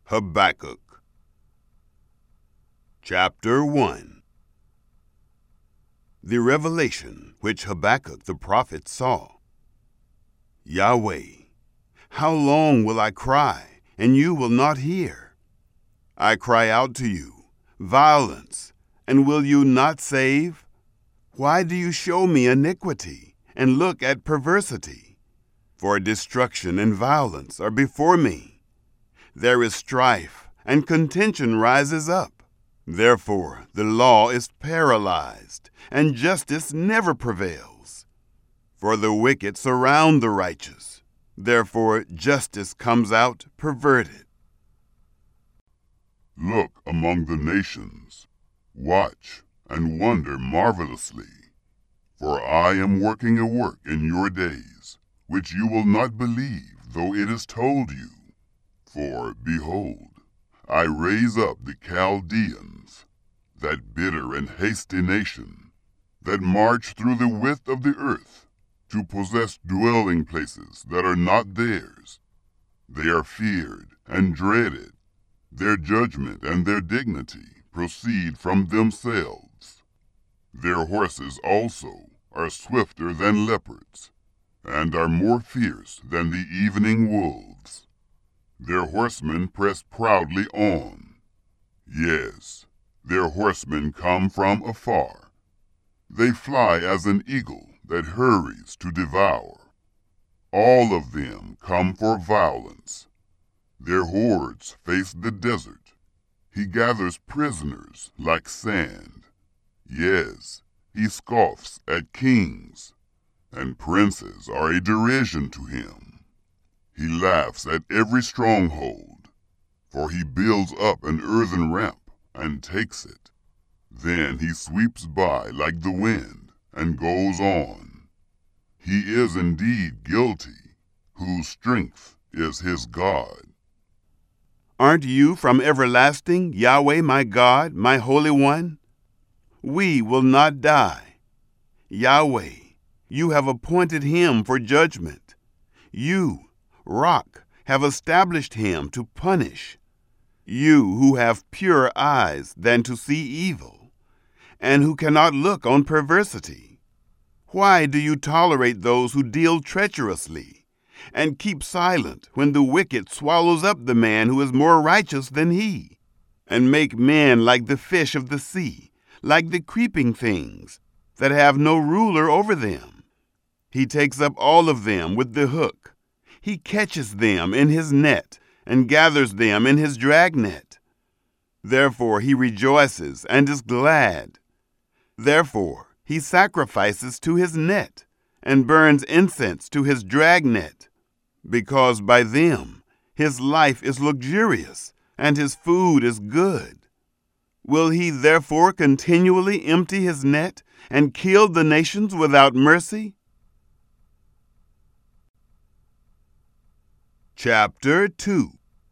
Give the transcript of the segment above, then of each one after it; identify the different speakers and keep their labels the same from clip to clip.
Speaker 1: Habakkuk. Chapter 1. The revelation which Habakkuk the prophet saw. Yahweh, how long will I cry, and you will not hear? I cry out to you, violence, and will you not save? Why do you show me iniquity, and look at perversity? For destruction and violence are before me. There is strife, and contention rises up. Therefore the law is paralyzed, and justice never prevails. For the wicked surround the righteous. Therefore justice comes out perverted.
Speaker 2: Look among the nations, watch and wonder marvelously. For I am working a work in your days, which you will not believe, though it is told you. For, behold, I raise up the Chaldeans, that bitter and hasty nation, that march through the width of the earth, to possess dwelling places that are not theirs. They are feared and dreaded. Their judgment and their dignity proceed from themselves. Their horses also are swifter than leopards, and are more fierce than the evening wolves. Their horsemen press proudly on. Yes, their horsemen come from afar. They fly as an eagle that hurries to devour. All of them come for violence. Their hordes face the desert. He gathers prisoners like sand. Yes, he scoffs at kings, and princes are a derision to him. He laughs at every stronghold, for he builds up an earthen ramp and takes it. Then he sweeps by like the wind and goes on. He is indeed guilty, whose strength is his God.
Speaker 1: Aren't you from everlasting, Yahweh my God, my Holy One? We will not die. Yahweh, you have appointed him for judgment. You, Rock, have established him to punish. You who have purer eyes than to see evil, and who cannot look on perversity. Why do you tolerate those who deal treacherously, and keep silent when the wicked swallows up the man who is more righteous than he, and make men like the fish of the sea, like the creeping things that have no ruler over them? He takes up all of them with the hook. He catches them in his net and gathers them in his dragnet. Therefore he rejoices and is glad. Therefore he sacrifices to his net and burns incense to his dragnet, because by them his life is luxurious and his food is good. Will he therefore continually empty his net and kill the nations without mercy? Chapter 2.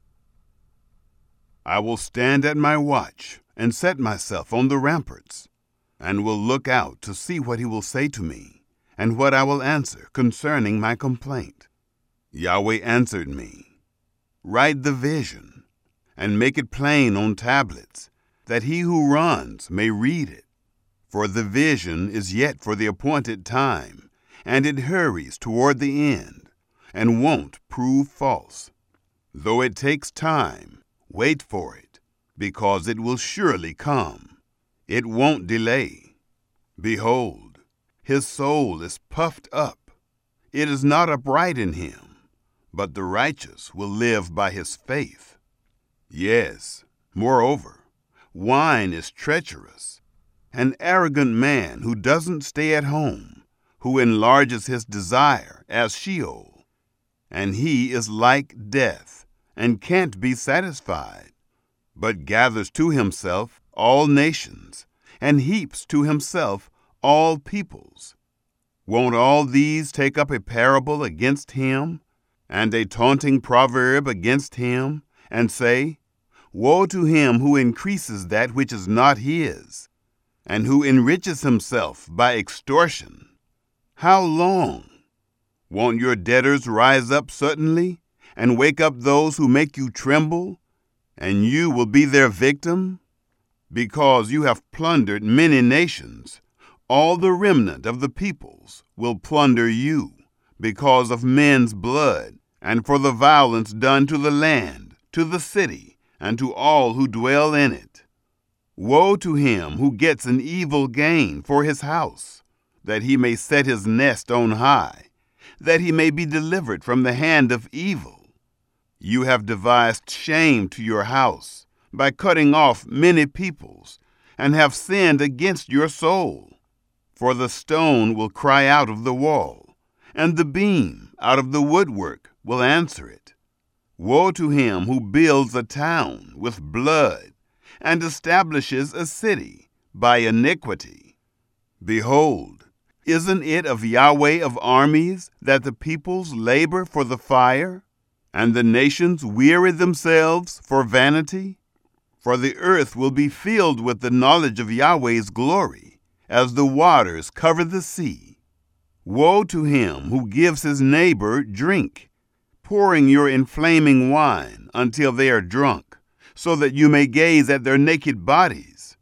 Speaker 1: I will stand at my watch and set myself on the ramparts, and will look out to see what he will say to me, and what I will answer concerning my complaint. Yahweh answered me, Write the vision, and make it plain on tablets, that he who runs may read it. For the vision is yet for the appointed time, and it hurries toward the end, and won't prove false. Though it takes time, wait for it, because it will surely come. It won't delay. Behold, his soul is puffed up. It is not upright in him, but the righteous will live by his faith. Yes, moreover, wine is treacherous. An arrogant man who doesn't stay at home, who enlarges his desire as Sheol. And he is like death, and can't be satisfied, but gathers to himself all nations, and heaps to himself all peoples. Won't all these take up a parable against him, and a taunting proverb against him, and say, Woe to him who increases that which is not his, and who enriches himself by extortion? How long? Won't your debtors rise up suddenly, and wake up those who make you tremble? and you will be their victim? Because you have plundered many nations, all the remnant of the peoples will plunder you because of men's blood, and for the violence done to the land, to the city, and to all who dwell in it. Woe to him who gets an evil gain for his house, that he may set his nest on high, that he may be delivered from the hand of evil. You have devised shame to your house by cutting off many peoples, and have sinned against your soul. For the stone will cry out of the wall, and the beam out of the woodwork will answer it. Woe to him who builds a town with blood, and establishes a city by iniquity. Behold, isn't it of Yahweh of armies that the peoples labor for the fire, and the nations weary themselves for vanity? For the earth will be filled with the knowledge of Yahweh's glory, as the waters cover the sea. Woe to him who gives his neighbor drink, pouring your inflaming wine until they are drunk, so that you may gaze at their naked bodies.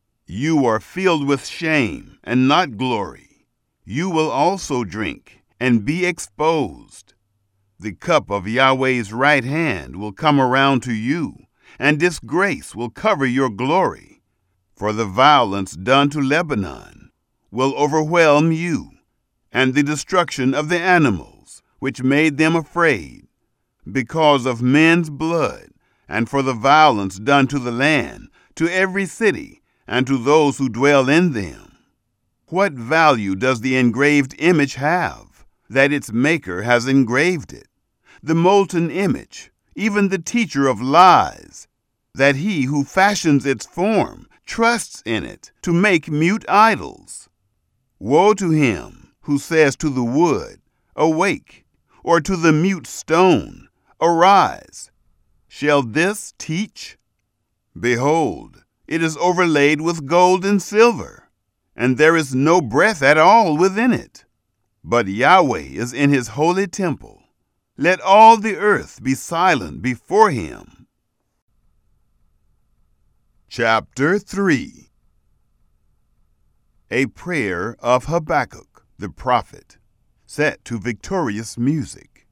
Speaker 1: You are filled with shame and not glory. You will also drink and be exposed. The cup of Yahweh's right hand will come around to you, and disgrace will cover your glory. For the violence done to Lebanon will overwhelm you, and the destruction of the animals which made them afraid, because of men's blood, and for the violence done to the land, to every city, and to those who dwell in them. What value does the engraved image have, that its maker has engraved it? The molten image, even the teacher of lies, that he who fashions its form trusts in it to make mute idols. Woe to him who says to the wood, "Awake," or to the mute stone, "Arise." Shall this teach? Behold, it is overlaid with gold and silver, and there is no breath at all within it. But Yahweh is in his holy temple. Let all the earth be silent before him. Chapter 3. A prayer of Habakkuk the prophet, set to victorious music.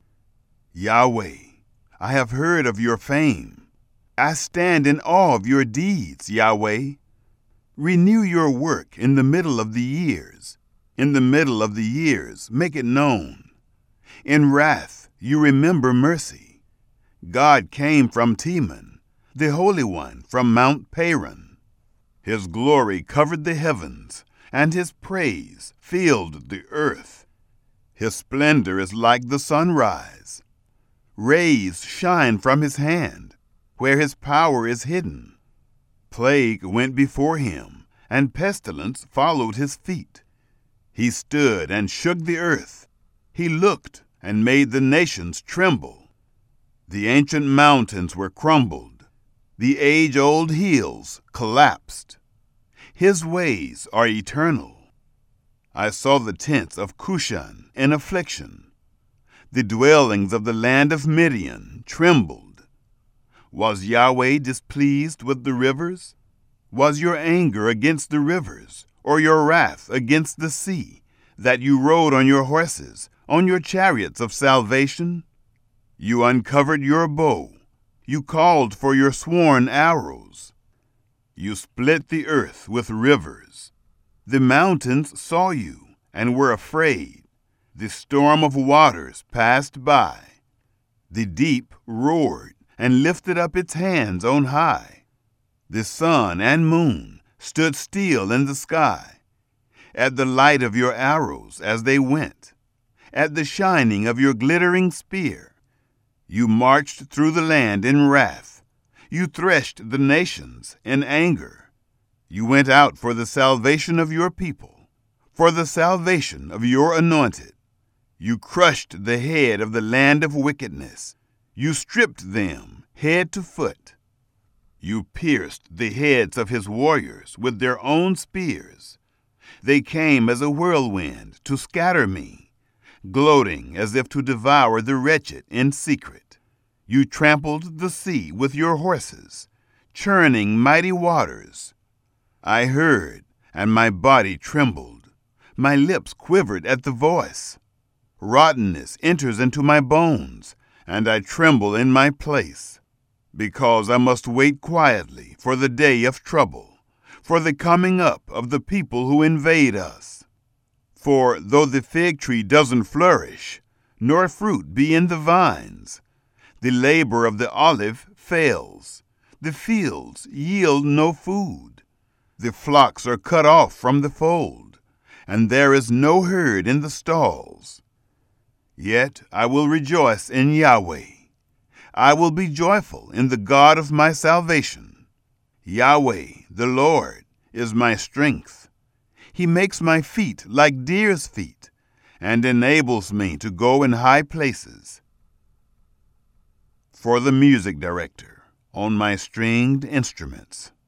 Speaker 1: Yahweh, I have heard of your fame. I stand in awe of your deeds, Yahweh. Renew your work in the middle of the years. In the middle of the years, make it known. In wrath, you remember mercy. God came from Teman, the Holy One from Mount Paran. His glory covered the heavens, and his praise filled the earth. His splendor is like the sunrise. Rays shine from his hand, where his power is hidden. Plague went before him, and pestilence followed his feet. He stood and shook the earth. He looked and made the nations tremble. The ancient mountains were crumbled. The age-old hills collapsed. His ways are eternal. I saw the tents of Cushan in affliction. The dwellings of the land of Midian trembled. Was Yahweh displeased with the rivers? Was your anger against the rivers, or your wrath against the sea, that you rode on your horses, on your chariots of salvation? You uncovered your bow. You called for your sworn arrows. You split the earth with rivers. The mountains saw you and were afraid. The storm of waters passed by. The deep roared and lifted up its hands on high. The sun and moon stood still in the sky, at the light of your arrows as they went, at the shining of your glittering spear. You marched through the land in wrath. You threshed the nations in anger. You went out for the salvation of your people, for the salvation of your anointed. You crushed the head of the land of wickedness. You stripped them head to foot. You pierced the heads of his warriors with their own spears. They came as a whirlwind to scatter me, gloating as if to devour the wretched in secret. You trampled the sea with your horses, churning mighty waters. I heard, and my body trembled. My lips quivered at the voice. Rottenness enters into my bones, and I tremble in my place, because I must wait quietly for the day of trouble, for the coming up of the people who invade us. For though the fig tree doesn't flourish, nor fruit be in the vines, the labor of the olive fails, the fields yield no food, the flocks are cut off from the fold, and there is no herd in the stalls. Yet I will rejoice in Yahweh. I will be joyful in the God of my salvation. Yahweh, the Lord, is my strength. He makes my feet like deer's feet, and enables me to go in high places. For the music director on my stringed instruments.